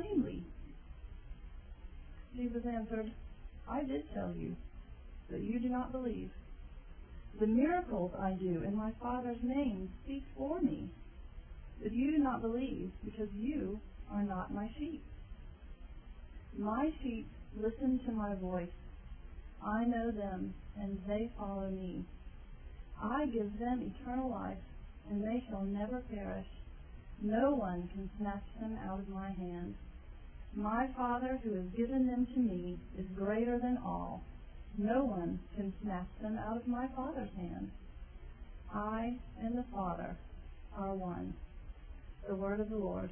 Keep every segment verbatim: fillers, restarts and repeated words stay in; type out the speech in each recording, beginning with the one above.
plainly. Jesus answered, I did tell you, but you do not believe. The miracles I do in my Father's name speak for me, but you do not believe because you are not my sheep. My sheep listen to my voice. I know them, and they follow me. I give them eternal life, and they shall never perish. No one can snatch them out of my hand. My Father, who has given them to me, is greater than all. No one can snatch them out of my Father's hand. I and the Father are one. The word of the Lord.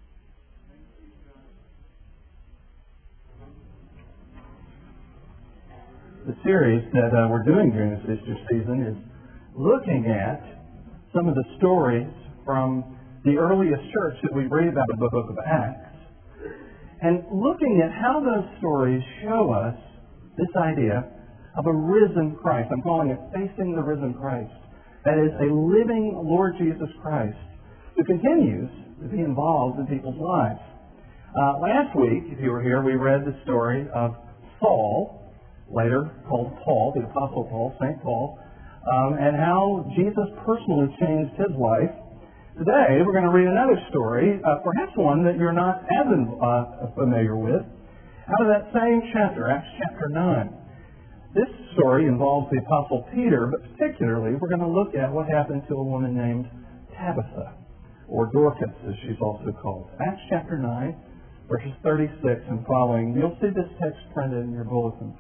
The series that uh, we're doing during this Easter season is looking at some of the stories from the earliest church that we read about in the book of Acts, and looking at how those stories show us this idea of a risen Christ. I'm calling it Facing the Risen Christ. That is, a living Lord Jesus Christ who continues to be involved in people's lives. Uh, last week, if you were here, we read the story of Saul, later called Paul, the Apostle Paul, Saint Paul, um, and how Jesus personally changed his life. Today, we're going to read another story, uh, perhaps one that you're not as uh, familiar with, out of that same chapter, Acts chapter nine. This story involves the Apostle Peter, but particularly we're going to look at what happened to a woman named Tabitha, or Dorcas, as she's also called. Acts chapter nine, verses thirty-six and following. You'll see this text printed in your bulletin.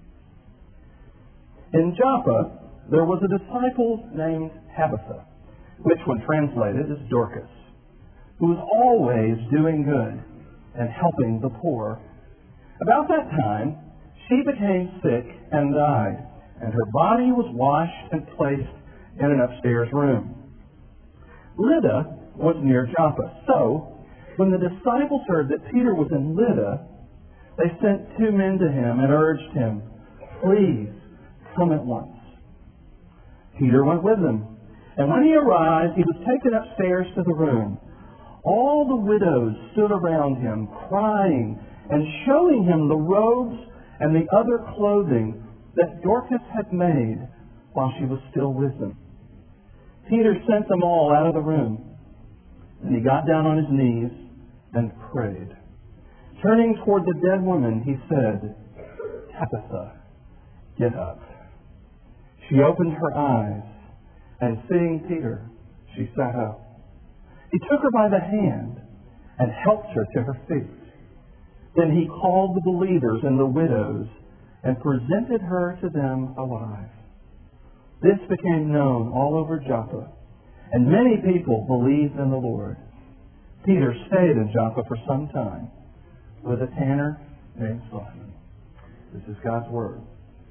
In Joppa, there was a disciple named Tabitha, which when translated is Dorcas, who was always doing good and helping the poor. About that time, she became sick and died, and her body was washed and placed in an upstairs room. Lydda was near Joppa, so when the disciples heard that Peter was in Lydda, they sent two men to him and urged him, "Please, come at once." Peter went with them, and when he arrived, he was taken upstairs to the room. All the widows stood around him, crying and showing him the robes and the other clothing that Dorcas had made while she was still with them. Peter sent them all out of the room, and he got down on his knees and prayed. Turning toward the dead woman, he said, "Tabitha, get up." She opened her eyes, and seeing Peter, she sat up. He took her by the hand and helped her to her feet. Then he called the believers and the widows and presented her to them alive. This became known all over Joppa, and many people believed in the Lord. Peter stayed in Joppa for some time with a tanner named Simon. This is God's Word.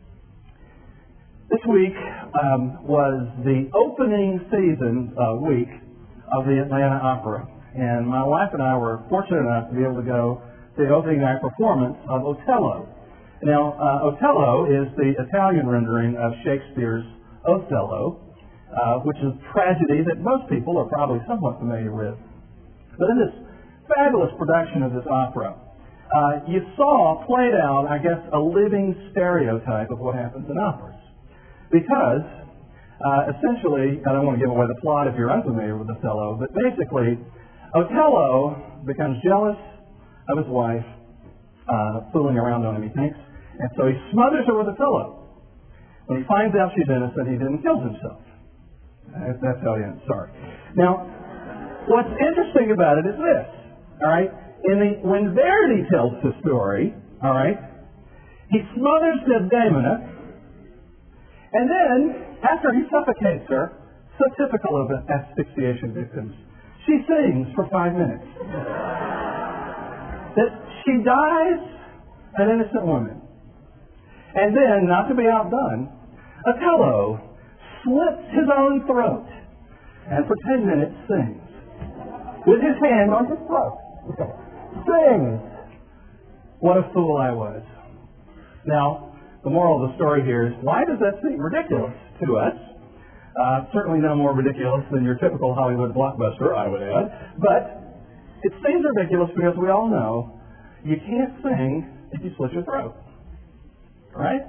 This week um, was the opening season uh, week of the Atlanta Opera, and my wife and I were fortunate enough to be able to go to the opening night performance of Otello. Now, uh, Otello is the Italian rendering of Shakespeare's Othello, uh, which is a tragedy that most people are probably somewhat familiar with. But in this fabulous production of this opera, uh, you saw played out, I guess, a living stereotype of what happens in operas. Because, uh, essentially, I don't want to give away the plot if you're unfamiliar with Othello, but basically, Othello becomes jealous of his wife, uh, fooling around on him, he thinks, and so he smothers her with a pillow. When he finds out she's innocent, he then kills himself. That's how he ends. Sorry. Now, what's interesting about it is this, all right? In the, when Verdi tells the story, all right, he smothers Desdemona, and then, after he suffocates her, so typical of asphyxiation victims, she sings for five minutes. That she dies an innocent woman. And then, not to be outdone, Othello slits his own throat and for ten minutes sings. With his hand on his throat. Sings. What a fool I was. Now, the moral of the story here is, why does that seem ridiculous to us? Uh, certainly no more ridiculous than your typical Hollywood blockbuster, I would add. But It seems ridiculous because we all know you can't sing if you slit your throat. Right?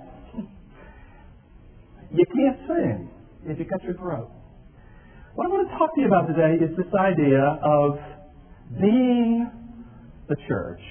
You can't sing if you cut your throat. What I want to talk to you about today is this idea of being the church.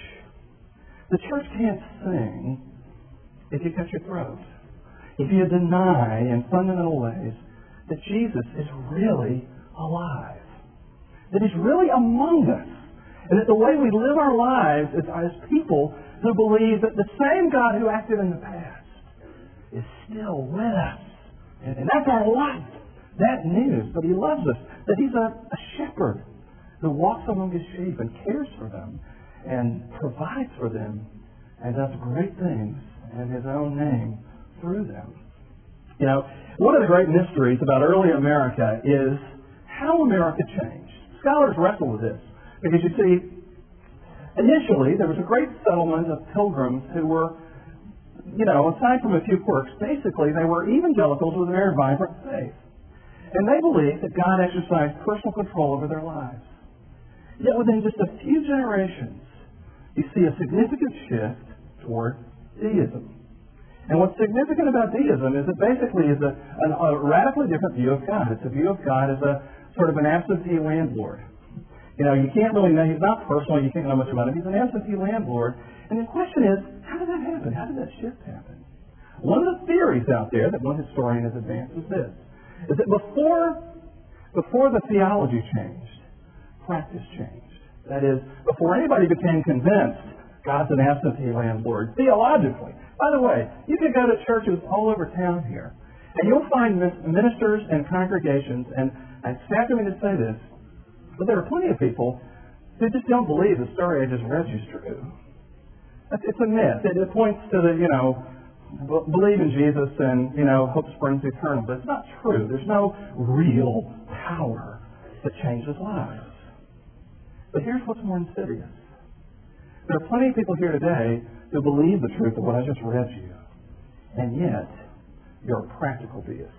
The church can't sing if you cut your throat. If you deny in fundamental ways that Jesus is really alive. That He's really among us. And that the way we live our lives is as people who believe that the same God who acted in the past is still with us. And that's our life. That news that He loves us. That He's a, a shepherd who walks among His sheep and cares for them and provides for them and does great things in His own name through them. You know, one of the great mysteries about early America is how America changed. Scholars wrestle with this because you see, initially there was a great settlement of pilgrims who were, you know, aside from a few quirks, basically they were evangelicals with a very vibrant faith. And they believed that God exercised personal control over their lives. Yet within just a few generations, you see a significant shift toward deism. And what's significant about deism is it basically is a, a, a radically different view of God. It's a view of God as a sort of an absentee landlord. You know, you can't really know, He's not personal, you can't know much about Him. He's an absentee landlord. And the question is, how did that happen? How did that shift happen? One of the theories out there that one historian has advanced is this, is that before, before the theology changed, practice changed. That is, before anybody became convinced God's an absentee landlord, theologically. By the way, you can go to churches all over town here, and you'll find ministers and congregations, and I sad for me to say this, but there are plenty of people who just don't believe the story I just read you is true. It's a myth. It, it points to the, you know, b- believe in Jesus and, you know, hope springs eternal, but it's not true. There's no real power that changes lives. But here's what's more insidious. There are plenty of people here today who believe the truth of what I just read you, and yet you're a practical deist.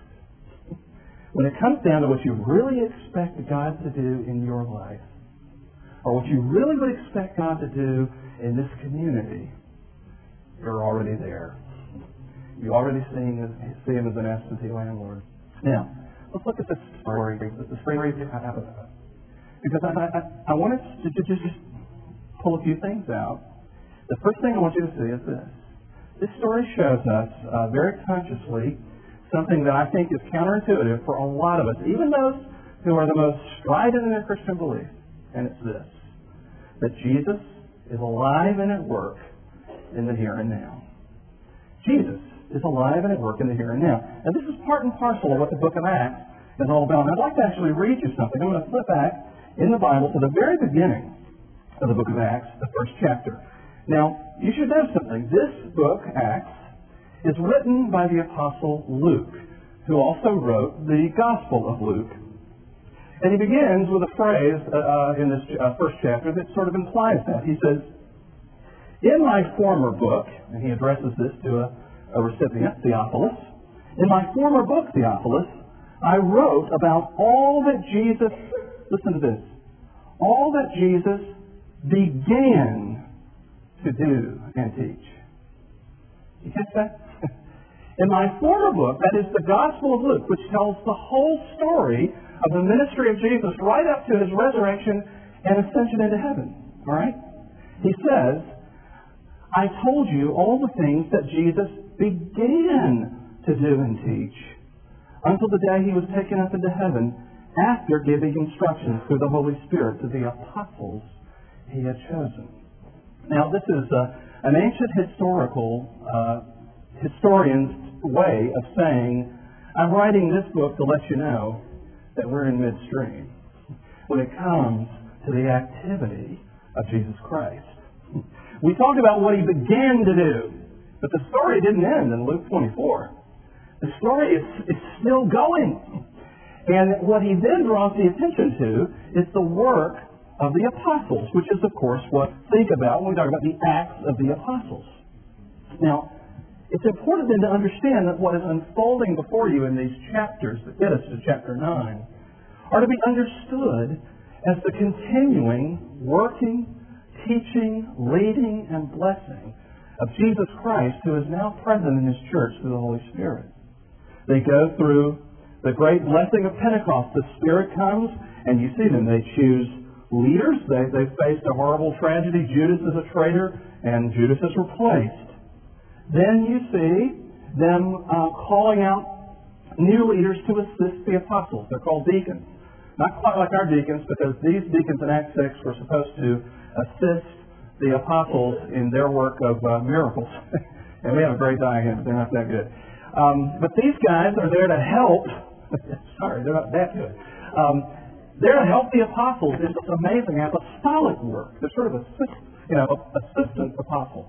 When it comes down to what you really expect God to do in your life, or what you really would expect God to do in this community, you're already there. You already see him, see him as an absentee landlord. Now, let's look at this story, the story of Tabitha. Because I, I, I wanted to just pull a few things out. The first thing I want you to see is this. This story shows us uh, very consciously something that I think is counterintuitive for a lot of us, even those who are the most strident in their Christian belief. And it's this, that Jesus is alive and at work in the here and now. Jesus is alive and at work in the here and now. And this is part and parcel of what the book of Acts is all about. And I'd like to actually read you something. I'm going to flip back in the Bible to the very beginning of the book of Acts, the first chapter. Now, you should know something. This book, Acts, is written by the Apostle Luke, who also wrote the Gospel of Luke. And he begins with a phrase uh, in this uh, first chapter that sort of implies that. He says, in my former book, and he addresses this to a, a recipient, Theophilus, in my former book, Theophilus, I wrote about all that Jesus, listen to this, all that Jesus began to do and teach. You catch that? In my former book, that is the Gospel of Luke, which tells the whole story of the ministry of Jesus right up to his resurrection and ascension into heaven. All right? He says, I told you all the things that Jesus began to do and teach until the day he was taken up into heaven after giving instructions through the Holy Spirit to the apostles he had chosen. Now, this is uh, an ancient historical uh, historian's way of saying, I'm writing this book to let you know that we're in midstream when it comes to the activity of Jesus Christ. We talked about what he began to do, but the story didn't end in Luke twenty-four. The story is, is still going. And what he then draws the attention to is the work of the apostles, which is, of course, what we think about when we talk about the Acts of the Apostles. Now, it's important then to understand that what is unfolding before you in these chapters that get us to chapter nine are to be understood as the continuing, working, teaching, leading, and blessing of Jesus Christ, who is now present in His church through the Holy Spirit. They go through the great blessing of Pentecost. The Spirit comes, and you see them. They choose leaders. They, they faced a horrible tragedy. Judas is a traitor, and Judas is replaced. Then you see them uh, calling out new leaders to assist the apostles. They're called deacons. Not quite like our deacons, because these deacons in Acts six were supposed to assist the apostles in their work of uh, miracles. And we have a great diagram, but they're not that good. Um, but these guys are there to help. Sorry, they're not that good. Um, they're to help the apostles in this amazing apostolic work. They're sort of assist, you know, assistant apostle.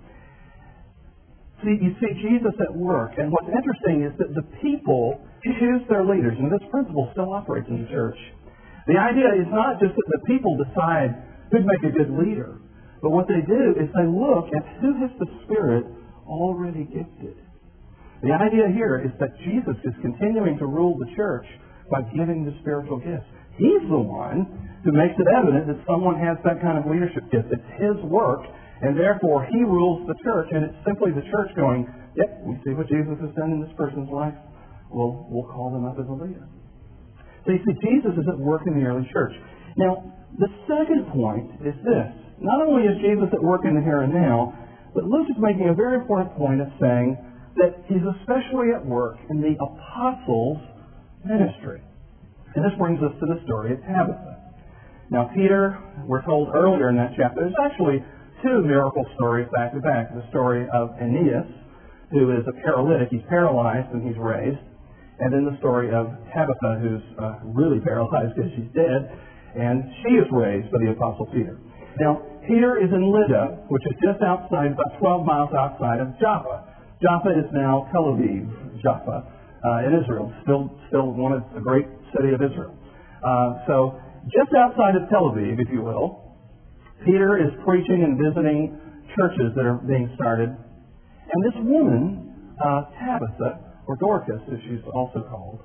See, you see Jesus at work, and what's interesting is that the people choose their leaders, and this principle still operates in the church. The idea is not just that the people decide who'd make a good leader, but what they do is they look at who has the Spirit already gifted. The idea here is that Jesus is continuing to rule the church by giving the spiritual gifts. He's the one who makes it evident that someone has that kind of leadership gift. It's His work, and therefore He rules the church, and it's simply the church going, yep, we see what Jesus has done in this person's life. We'll, we'll call them up as a leader. So you see, Jesus is at work in the early church. Now, the second point is this. Not only is Jesus at work in the here and now, but Luke is making a very important point of saying that He's especially at work in the apostles' ministry. And this brings us to the story of Tabitha. Now, Peter, we're told earlier in that chapter, there's actually two miracle stories back to back. The story of Aeneas, who is a paralytic. He's paralyzed and he's raised. And then the story of Tabitha, who's uh, really paralyzed because she's dead, and she is raised by the Apostle Peter. Now, Peter is in Lydda, which is just outside, about twelve miles outside of Joppa. Joppa is now Tel Aviv, Joppa, uh, in Israel, still still one of the great city of Israel. Uh, so, just outside of Tel Aviv, if you will, Peter is preaching and visiting churches that are being started. And this woman, uh, Tabitha, or Dorcas, as she's also called,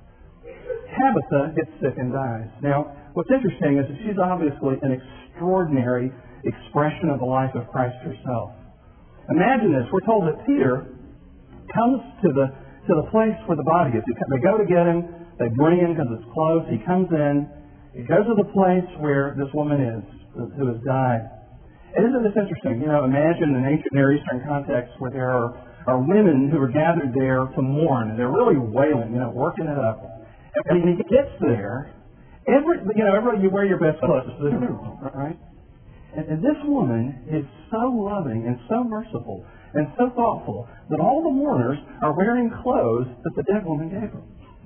Tabitha gets sick and dies. Now, what's interesting is that she's obviously an extraordinary expression of the life of Christ herself. Imagine this. We're told that Peter comes to the to the place where the body is. They go to get him. They bring him because it's close. He comes in. He goes to the place where this woman is, who has died. And isn't this interesting? You know, imagine an ancient Near Eastern context where there are, are women who are gathered there to mourn, and they're really wailing, you know, working it up. And when he gets there, every you know, everybody, you wear your best clothes, right? And, and this woman is so loving and so merciful and so thoughtful that all the mourners are wearing clothes that the dead woman gave them.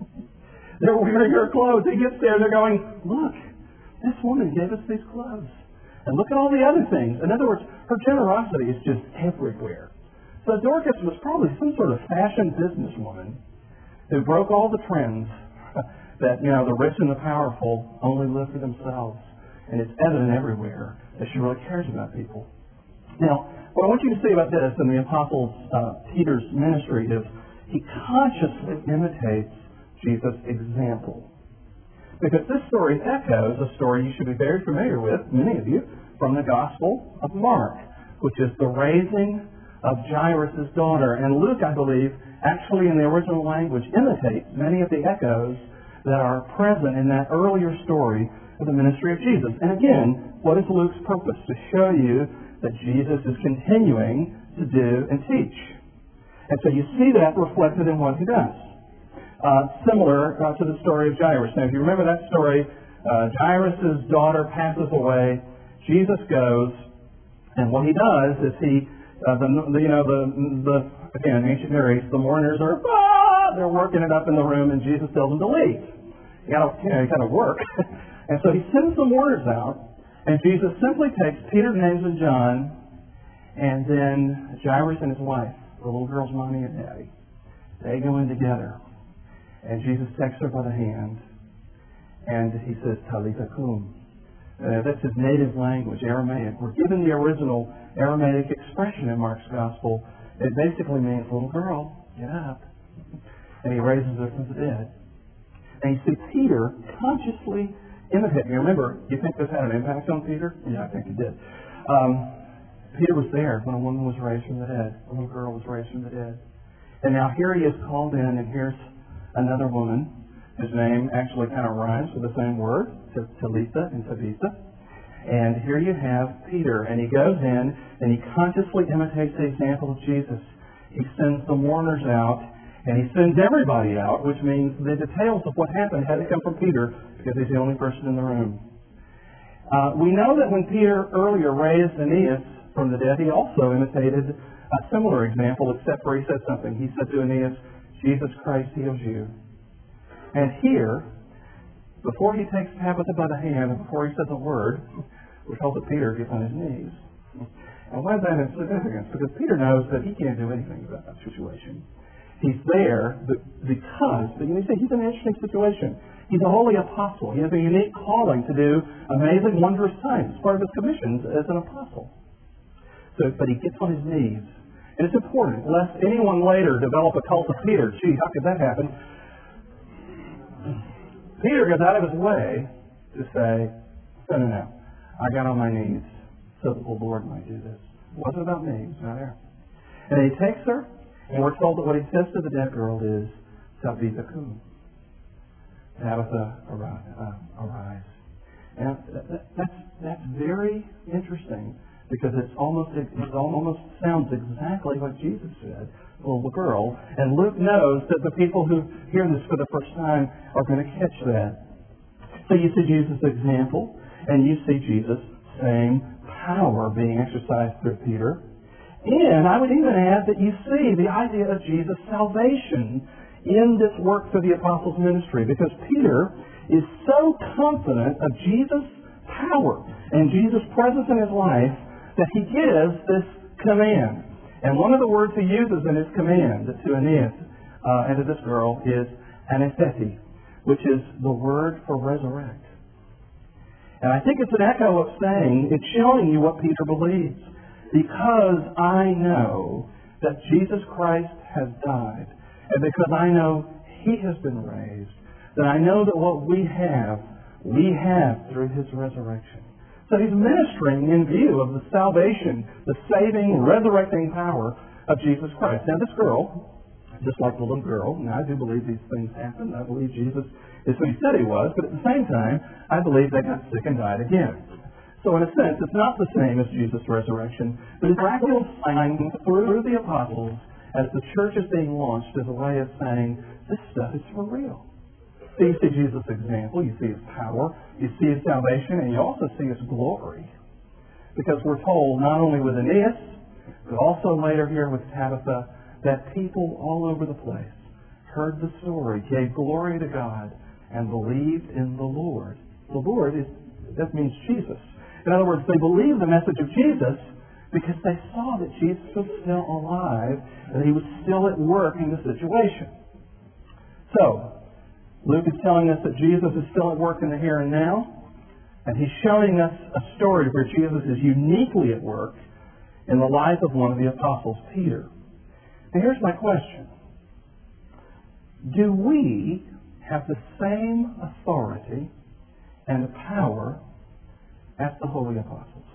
They're wearing her clothes. He gets there, they're going, look, this woman gave us these clothes. And look at all the other things. In other words, her generosity is just everywhere. So Dorcas was probably some sort of fashion businesswoman who broke all the trends that, you know, the rich and the powerful only live for themselves. And it's evident everywhere that she really cares about people. Now, what I want you to see about this in the Apostle uh, Peter's ministry is he consciously imitates Jesus' example. Because this story echoes a story you should be very familiar with, many of you, from the Gospel of Mark, which is the raising of Jairus' daughter. And Luke, I believe, actually in the original language imitates many of the echoes that are present in that earlier story of the ministry of Jesus. And again, what is Luke's purpose? To show you that Jesus is continuing to do and teach. And so you see that reflected in what he does. Uh, similar uh, to the story of Jairus. Now, if you remember that story, uh, Jairus' daughter passes away. Jesus goes, and what he does is he, uh, the, the you know, the, the again, ancient Near East, the mourners are, ah, they're working it up in the room, and Jesus tells them to leave. You got to, you know, you got to work. And so he sends the mourners out, and Jesus simply takes Peter, James, and John, and then Jairus and his wife, the little girl's mommy and daddy. They go in together. And Jesus takes her by the hand, and he says, Talitha kum. Uh, that's his native language, Aramaic. We're given the original Aramaic expression in Mark's Gospel. It basically means, little girl, get up. And he raises her from the dead. And you see Peter consciously imitate me. Remember, you think this had an impact on Peter? Yeah, I think it did. Um, Peter was there when a woman was raised from the dead. A little girl was raised from the dead. And now here he is called in, and here's another woman whose name actually kind of rhymes with the same word, Talitha and Tabitha. And here you have Peter, and he goes in, and he consciously imitates the example of Jesus. He sends the mourners out, and he sends everybody out, which means the details of what happened had to come from Peter, because he's the only person in the room. Uh, we know that when Peter earlier raised Aeneas from the dead, he also imitated a similar example, except for he said something. He said to Aeneas, Jesus Christ heals you. And here, before he takes Tabitha by the hand, and before he says a word, we're told that Peter gets on his knees. And why is that in significance? Because Peter knows that he can't do anything about that situation. He's there because, but you see, he's in an interesting situation. He's a holy apostle. He has a unique calling to do amazing, wondrous signs. It's part of his commissions as an apostle. So, but he gets on his knees. And it's important, lest anyone later develop a cult of Peter. Gee, how could that happen? Peter goes out of his way to say, no, no, no. I got on my knees so that the Lord might do this. It wasn't about me. It's not there. And he takes her, and we're told that what he says to the dead girl is, Tabitha cum. Tabitha, arise. Uh, arise. And that, that's, that's very interesting because it's almost, it almost sounds exactly what Jesus said to the little girl. And Luke knows that the people who hear this for the first time are going to catch that. So you see Jesus' example, and you see Jesus' same power being exercised through Peter. And I would even add that you see the idea of Jesus' salvation in this work through the apostles' ministry, because Peter is so confident of Jesus' power and Jesus' presence in his life that he gives this command. And one of the words he uses in his command to Aeneas uh, and to this girl is anesteti, which is the word for resurrect. And I think it's an echo of saying, it's showing you what Peter believes. Because I know that Jesus Christ has died, and because I know He has been raised, then I know that what we have, we have through His resurrection. So He's ministering in view of the salvation, the saving, resurrecting power of Jesus Christ. Now this girl, just like the little girl, and I do believe these things happened. I believe Jesus is who He said He was, but at the same time, I believe they got sick and died again. So in a sense, it's not the same as Jesus' resurrection, but it's a practical sign through the apostles as the church is being launched as a way of saying, this stuff is for real. So you see Jesus' example, you see His power, you see His salvation, and you also see His glory. Because we're told, not only with Aeneas, but also later here with Tabitha, that people all over the place heard the story, gave glory to God, and believed in the Lord. The Lord is, that means Jesus. In other words, they believed the message of Jesus because they saw that Jesus was still alive and He was still at work in the situation. So, Luke is telling us that Jesus is still at work in the here and now, and he's showing us a story where Jesus is uniquely at work in the life of one of the apostles, Peter. Now here's my question. Do we have the same authority and power as the holy apostles?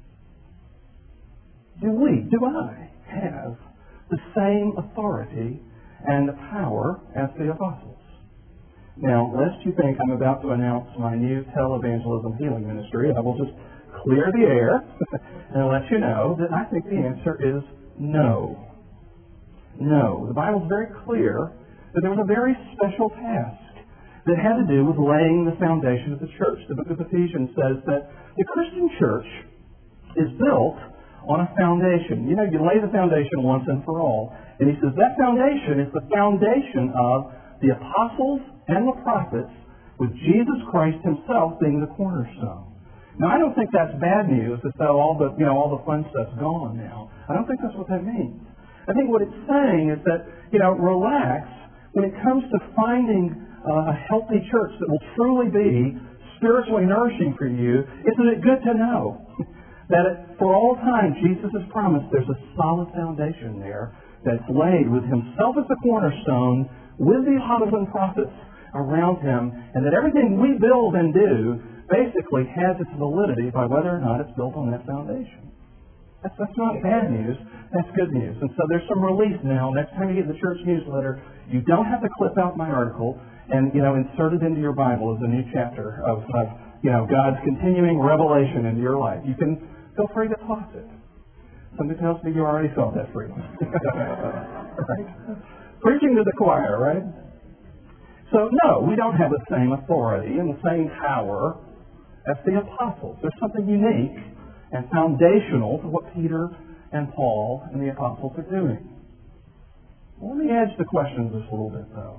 Do we, do I have the same authority and power as the apostles? Now, lest you think I'm about to announce my new televangelism healing ministry, I will just clear the air and let you know that I think the answer is no. No. The Bible is very clear that there was a very special task that had to do with laying the foundation of the church. The book of Ephesians says that the Christian church is built on a foundation. You know, you lay the foundation once and for all. And he says that foundation is the foundation of the apostles and the prophets, with Jesus Christ Himself being the cornerstone. Now, I don't think that's bad news, as though all the, you know, all the fun stuff's gone now. I don't think that's what that means. I think what it's saying is that, you know, relax when it comes to finding uh, a healthy church that will truly be spiritually nourishing for you. Isn't it good to know that it, for all time Jesus has promised there's a solid foundation there that's laid with Himself as the cornerstone, with the apostles and prophets around Him, and that everything we build and do basically has its validity by whether or not it's built on that foundation. That's, that's not bad news. That's good news. And so there's some relief now. Next time you get the church newsletter, you don't have to clip out my article and, you know, insert it into your Bible as a new chapter of, of you know, God's continuing revelation into your life. You can feel free to toss it. Somebody tells me you already felt that freedom. Right? Preaching to the choir, right? So, no, we don't have the same authority and the same power as the apostles. There's something unique and foundational to what Peter and Paul and the apostles are doing. Let me edge the question just a little bit, though.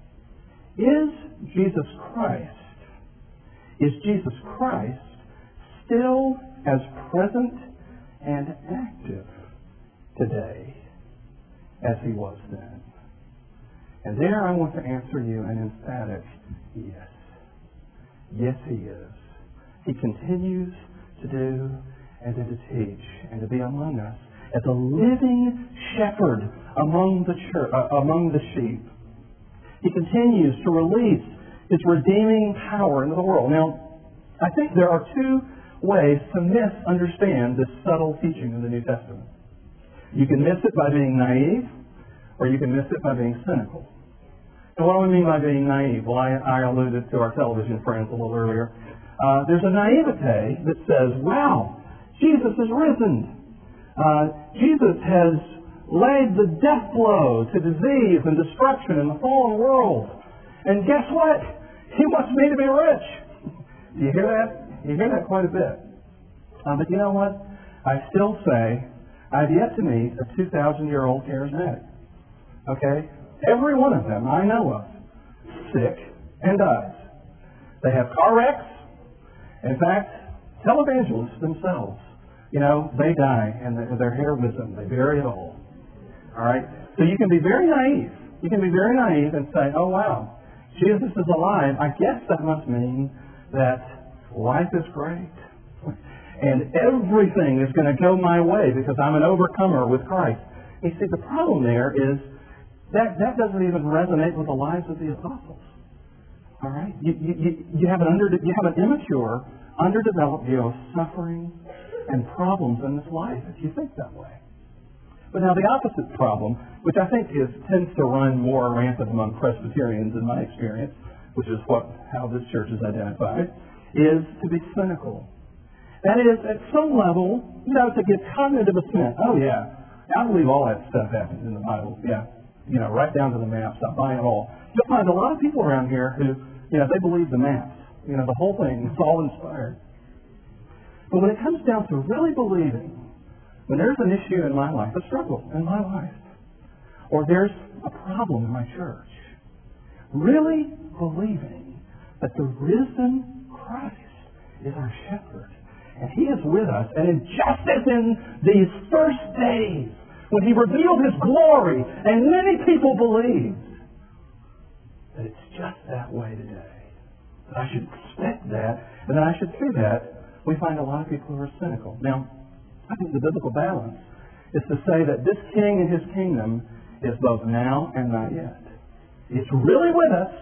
Is Jesus Christ, is Jesus Christ still as present and active today as he was then? And there I want to answer you an emphatic yes. Yes, he is. He continues to do and to teach and to be among us as a living shepherd among the church, uh, among the sheep. He continues to release his redeeming power into the world. Now, I think there are two ways to misunderstand this subtle teaching in the New Testament. You can miss it by being naive, or you can miss it by being cynical. And what do I mean by being naive? Well, I, I alluded to our television friends a little earlier. Uh, there's a naivete that says, wow, Jesus is risen. Uh, Jesus has laid the death blow to disease and destruction in the fallen world. And guess what? He wants me to be rich. Do you hear that? You hear that quite a bit. Uh, but you know what? I still say I've yet to meet a two thousand year old charismatic. Okay? Every one of them I know of, sick and dies. They have car wrecks. In fact, televangelists themselves, you know, they die and their hair with them. They bury it all. All right? So you can be very naive. You can be very naive and say, oh, wow, Jesus is alive. I guess that must mean that life is great. And everything is going to go my way because I'm an overcomer with Christ. You see, the problem there is that that doesn't even resonate with the lives of the apostles. All right? You, you, you, have, an under, you have an immature, underdeveloped view of suffering and problems in this life if you think that way. But now the opposite problem, which I think is tends to run more rampant among Presbyterians in my experience, which is what how this church is identified, is to be cynical. That is, at some level, you know, to get cognitive assent. Oh, yeah, I believe all that stuff happens in the Bible. Yeah, you know, right down to the maps. I buy it all. You'll find a lot of people around here who, you know, they believe the maps. You know, the whole thing is all inspired. But when it comes down to really believing, when there's an issue in my life, a struggle in my life, or there's a problem in my church, really believing that the risen Christ is our shepherd, and he is with us, and in just as in these first days, when he revealed his glory, and many people believed, that it's just that way today. That I should expect that, and that I should fear that. We find a lot of people who are cynical. Now, I think the biblical balance is to say that this king and his kingdom is both now and not yet. It's really with us,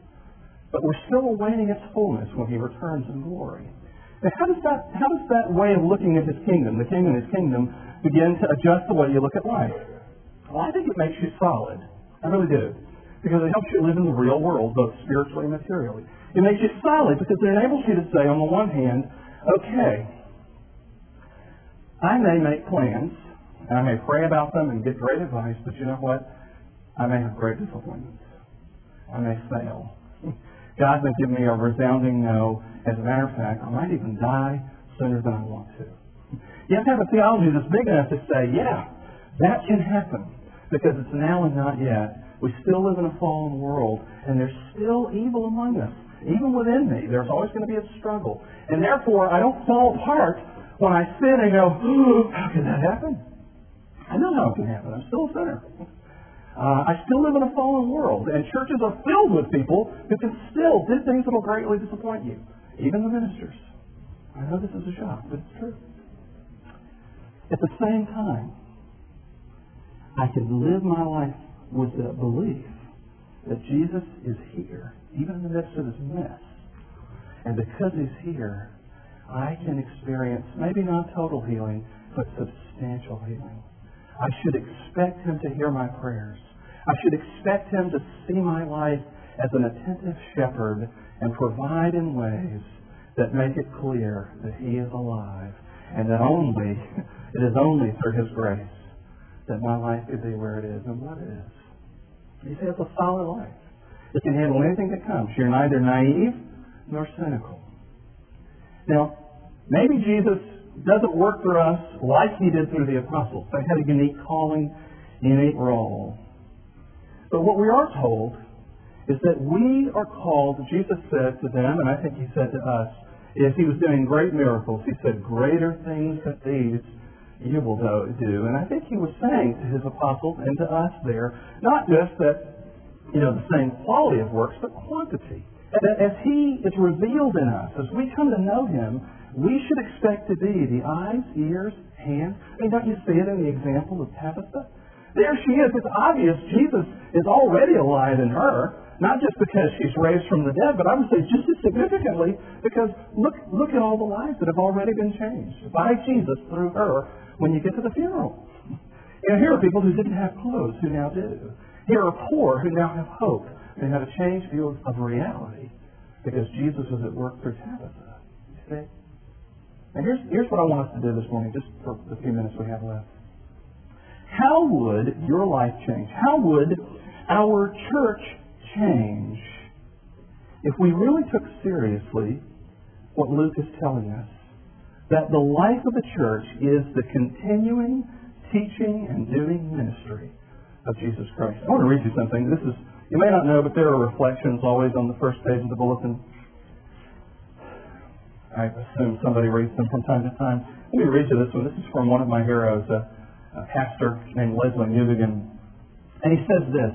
but we're still awaiting its fullness when he returns in glory. Now, how does that, how does that way of looking at his kingdom, the king and his kingdom, begin to adjust the way you look at life? Well, I think it makes you solid. I really do. Because it helps you live in the real world, both spiritually and materially. It makes you solid because it enables you to say, on the one hand, okay, I may make plans, and I may pray about them and get great advice, but you know what? I may have great disappointments. I may fail. God may give me a resounding no. As a matter of fact, I might even die sooner than I want to. You have to have a theology that's big enough to say, yeah, that can happen, because it's now and not yet. We still live in a fallen world, and there's still evil among us. Even within me, there's always going to be a struggle. And therefore, I don't fall apart when I sin and go, oh, how can that happen? I know how it can happen. I'm still a sinner. Uh, I still live in a fallen world, and churches are filled with people who can still do things that will greatly disappoint you, even the ministers. I know this is a shock, but it's true. At the same time, I can live my life with the belief that Jesus is here, even in the midst of this mess. And because He's here, I can experience maybe not total healing, but substantial healing. I should expect Him to hear my prayers. I should expect Him to see my life as an attentive shepherd and provide in ways that make it clear that He is alive, and that only, it is only through His grace that my life could be where it is and what it is. He says a solid life. It can handle anything that comes. You're neither naive nor cynical. Now, maybe Jesus doesn't work for us like He did through the apostles. They had a unique calling, unique role. But what we are told is that we are called, Jesus said to them, and I think He said to us, if He was doing great miracles, He said, greater things than these you will do. And I think He was saying to His apostles and to us there, not just that, you know, the same quality of works, but quantity. That as He is revealed in us, as we come to know Him, we should expect to be the eyes, ears, hands. I mean, don't you see it in the example of Tabitha? There she is. It's obvious Jesus is already alive in her, not just because she's raised from the dead, but I would say just as significantly because look, look at all the lives that have already been changed by Jesus through her when you get to the funeral. You know, here are people who didn't have clothes who now do. Here are poor who now have hope. They have a changed view of, of reality because Jesus was at work through Tabitha. You see? And here's, here's what I want us to do this morning, just for the few minutes we have left. How would your life change? How would our church change if we really took seriously what Luke is telling us? That the life of the church is the continuing teaching and doing ministry of Jesus Christ. I want to read you something. This is, you may not know, but there are reflections always on the first page of the bulletin. I assume somebody reads them from time to time. Let me read you this one. This is from one of my heroes, a, a pastor named Leslie Newbegin. And he says this: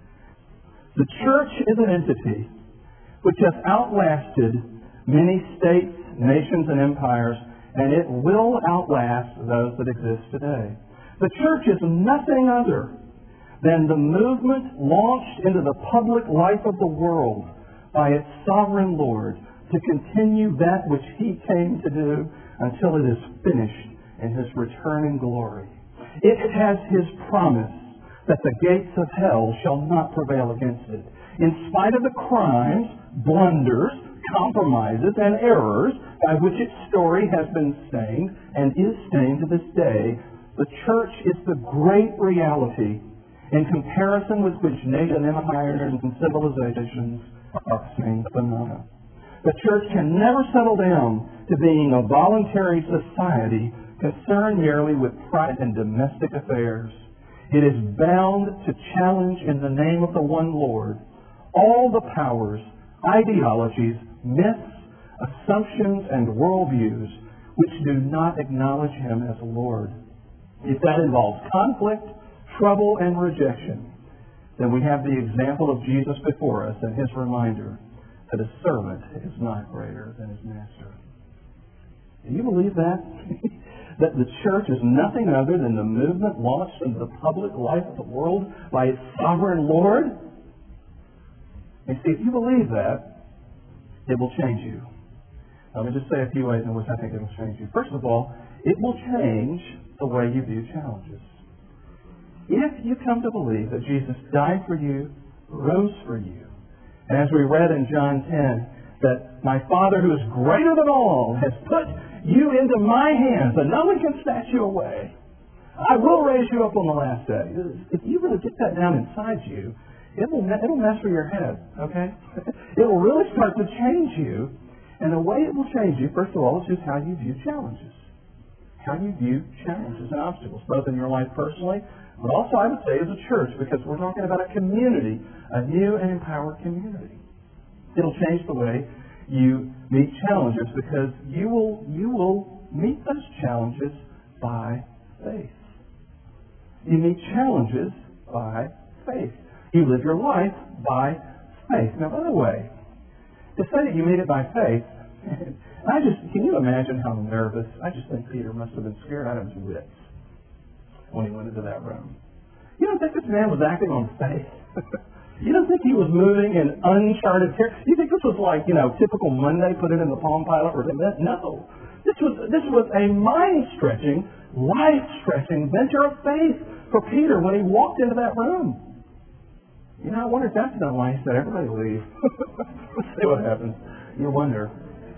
the church is an entity which has outlasted many states, nations, and empires, and it will outlast those that exist today. The church is nothing other than the movement launched into the public life of the world by its sovereign Lord to continue that which He came to do until it is finished in His returning glory. It has His promise that the gates of hell shall not prevail against it. In spite of the crimes, blunders, compromises, and errors by which its story has been stained and is stained to this day, the church is the great reality in comparison with which nations, empires, and civilizations are same phenomena. The church can never settle down to being a voluntary society concerned merely with private and domestic affairs. It is bound to challenge in the name of the one Lord all the powers, ideologies, myths, assumptions, and worldviews which do not acknowledge Him as Lord. If that involves conflict, trouble, and rejection, then we have the example of Jesus before us and His reminder that a servant is not greater than his master. Do you believe that? That the church is nothing other than the movement launched into the public life of the world by its sovereign Lord? And see, if you believe that, it will change you. Let me just say a few ways in which I think it will change you. First of all, it will change the way you view challenges. If you come to believe that Jesus died for you, rose for you, and as we read in John ten, that my Father who is greater than all has put you into my hands, and no one can snatch you away. I will raise you up on the last day. If you really get that down inside you, it will, it'll mess with your head, okay? It will really start to change you. And the way it will change you, first of all, is just how you view challenges. How you view challenges and obstacles, both in your life personally, but also, I would say, as a church, because we're talking about a community, a new and empowered community. It'll change the way you meet challenges, because you will you will meet those challenges by faith. You meet challenges by faith. You live your life by faith. Now, by the way, to say that you meet it by faith, I just can you imagine how nervous? I just think Peter must have been scared out of his wits when he went into that room. You don't think this man was acting on faith? You don't think he was moving in uncharted territory? You think this was like, you know, typical Monday, put it in the Palm Pilot or something? No. This was, this was a mind-stretching, life-stretching venture of faith for Peter when he walked into that room. You know, I wonder if that's not why he said, everybody leave. Let's see what happens. You wonder.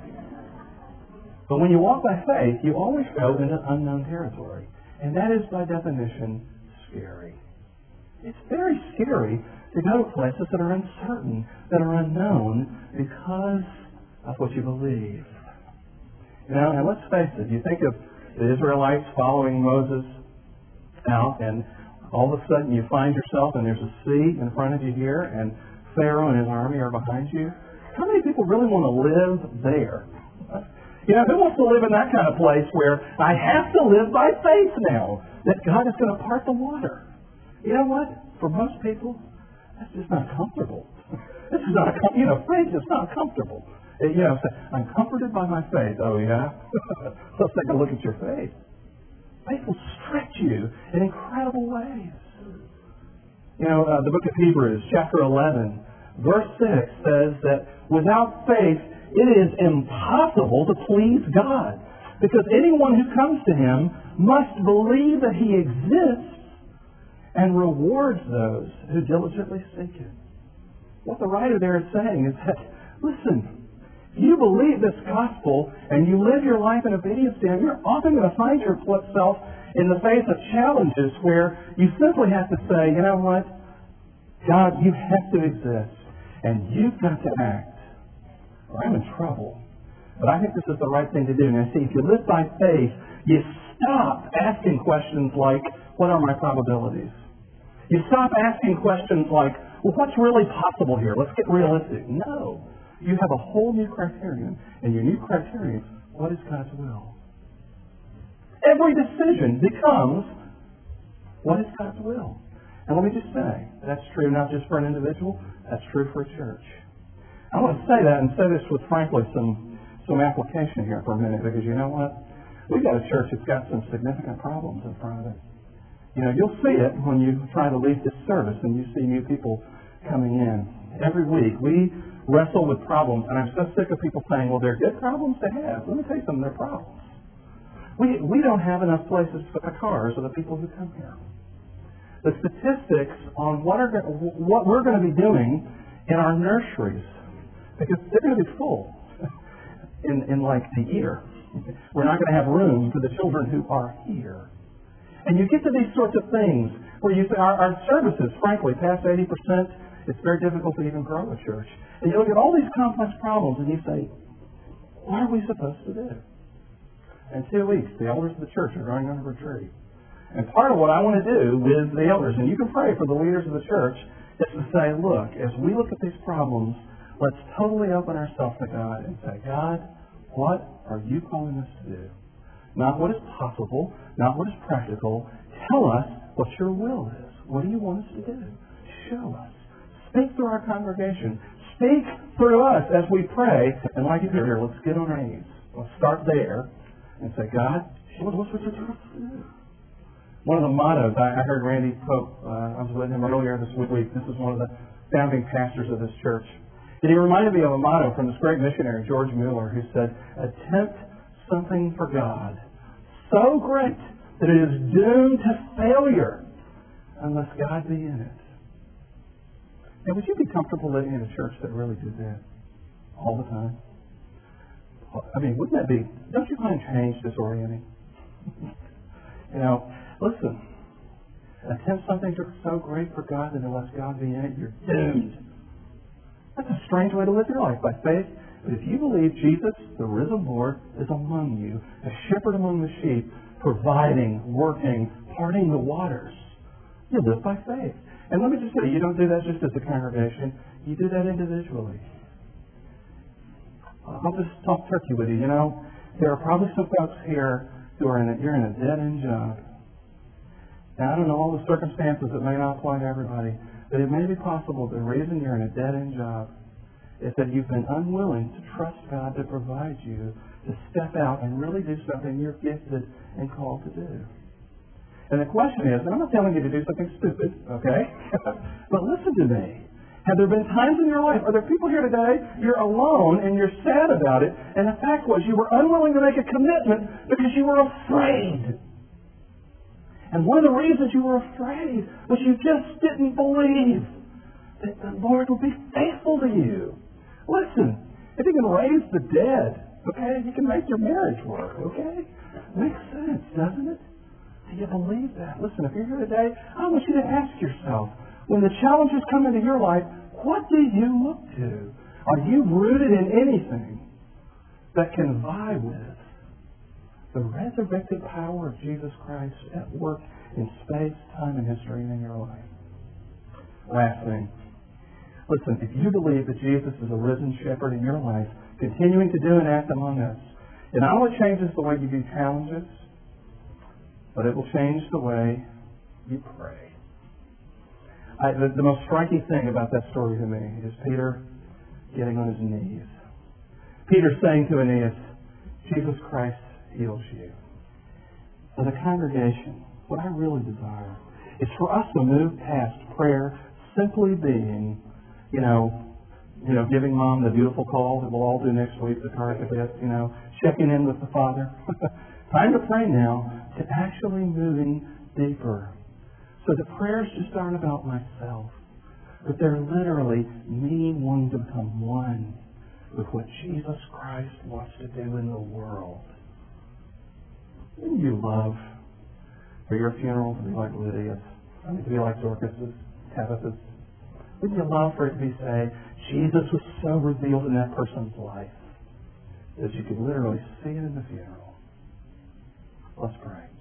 But when you walk by faith, you always go into unknown territory. And that is, by definition, scary. It's very scary to go to places that are uncertain, that are unknown, because of what you believe. You know, and let's face it, you think of the Israelites following Moses out, and all of a sudden you find yourself and there's a sea in front of you here, and Pharaoh and his army are behind you. How many people really want to live there? You know, who wants to live in that kind of place where I have to live by faith now that God is going to part the water? You know what? For most people, that's just not comfortable. This is not, you know, faith is not comfortable. You know, I'm comforted by my faith. Oh, yeah? Let's take a look at your faith. Faith will stretch you in incredible ways. You know, uh, the book of Hebrews, chapter eleven, verse six says that without faith, it is impossible to please God, because anyone who comes to Him must believe that He exists and rewards those who diligently seek Him. What the writer there is saying is that, listen, you believe this gospel and you live your life in obedience to Him, you're often going to find yourself in the face of challenges where you simply have to say, you know what, God, you have to exist and you've got to act, or I'm in trouble. But I think this is the right thing to do. Now, see, if you live by faith, you stop asking questions like, what are my probabilities? You stop asking questions like, well, what's really possible here? Let's get realistic. No. You have a whole new criterion, and your new criterion is, what is God's will? Every decision becomes, what is God's will? And let me just say, that's true not just for an individual, that's true for a church. I want to say that and say this with, frankly, some, some application here for a minute, because you know what? We've got a church that's got some significant problems in front of it. You know, you'll see it when you try to lead this service and you see new people coming in. Every week, we wrestle with problems, and I'm so sick of people saying, well, they're good problems to have. Let me tell you something, they're problems. We, we don't have enough places to put the cars of the people who come here. The statistics on what, are, what we're going to be doing in our nurseries, because they're going to be full in, in like a year. We're not going to have room for the children who are here. And you get to these sorts of things where you say, our, our services, frankly, past eighty percent, it's very difficult to even grow a church. And you look at all these complex problems and you say, what are we supposed to do? In two weeks, the elders of the church are going on a retreat. And part of what I want to do with the elders, and you can pray for the leaders of the church, is to say, look, as we look at these problems, let's totally open ourselves to God and say, God, what are you calling us to do? Not what is possible, not what is practical. Tell us what your will is. What do you want us to do? Show us. Speak through our congregation. Speak through us as we pray. And like you do here, let's get on our knees. Let's start there and say, God, what's what you're telling us to do? One of the mottos, I, I heard Randy Pope, uh, I was with him earlier this week. This is one of the founding pastors of this church. And he reminded me of a motto from this great missionary, George Mueller, who said, attempt something for God so great that it is doomed to failure unless God be in it. Now, would you be comfortable living in a church that really did that all the time? I mean, wouldn't that be, don't you find change disorienting? You know, listen, attempt something so great for God that unless God be in it, you're doomed. That's a strange way to live your life, by faith. But if you believe Jesus, the risen Lord, is among you, a shepherd among the sheep, providing, working, parting the waters, you live by faith. And let me just say, you don't do that just as a congregation. You do that individually. I'll just talk turkey with you. You know, there are probably some folks here who are in a, you're in a dead-end job. Now, I don't know all the circumstances that may not apply to everybody, but it may be possible the reason you're in a dead-end job is that you've been unwilling to trust God to provide you to step out and really do something you're gifted and called to do. And the question is, and I'm not telling you to do something stupid, okay? But listen to me. Have there been times in your life, are there people here today, you're alone and you're sad about it, and the fact was you were unwilling to make a commitment because you were afraid. And one of the reasons you were afraid was you just didn't believe that the Lord would be faithful to you. Listen, if He can raise the dead, okay, He can make your marriage work, okay? Makes sense, doesn't it? Do you believe that? Listen, if you're here today, I want you to ask yourself, when the challenges come into your life, what do you look to? Are you rooted in anything that can vie with the resurrected power of Jesus Christ at work in space, time, and history and in your life? Last thing. Listen, if you believe that Jesus is a risen shepherd in your life, continuing to do and act among us, it not only changes the way you view challenges, but it will change the way you pray. I, the, the most striking thing about that story to me is Peter getting on his knees. Peter saying to Aeneas, Jesus Christ heals you. For the congregation, what I really desire is for us to move past prayer simply being, you know, you know, giving Mom the beautiful call that we'll all do next week, the car bit, you know, checking in with the Father. Time to pray now to actually moving deeper. So the prayers just aren't about myself, but they're literally me wanting to become one with what Jesus Christ wants to do in the world. Wouldn't you love for your funeral to be like Lydia's? I mean, to be like Dorcas's, Tabitha's? Wouldn't you love for it to be say, Jesus was so revealed in that person's life that you could literally see it in the funeral? Let's pray.